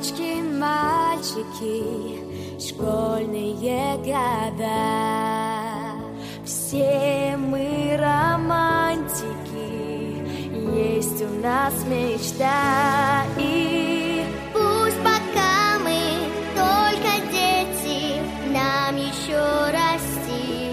девочки, мальчики, школьные года. Все мы романтики, есть у нас мечта. И пусть пока мы только дети, нам еще расти.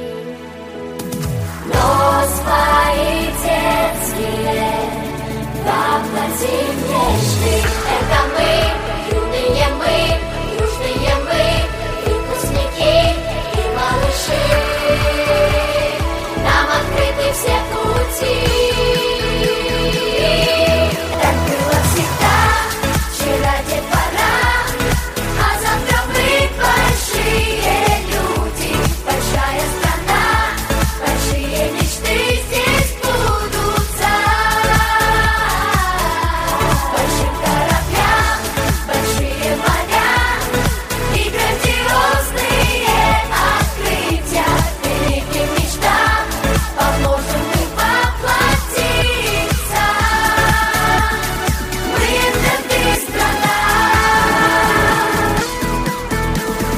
Но свои детские воплоти мечты. Это мы, юные мы, южные мы, выпускники и малыши. Нам открыты все пути. Так было всегда, вчера детвора, а завтра мы большие люди, большая страна, большие мечты здесь будутся. Большим кораблям, большие моря и грандиозные открытия, великим мечтам поможем мы воплотиться. Мы инвенты страна.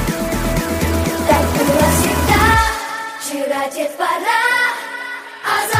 Так было всегда, вчера детвора, а завтра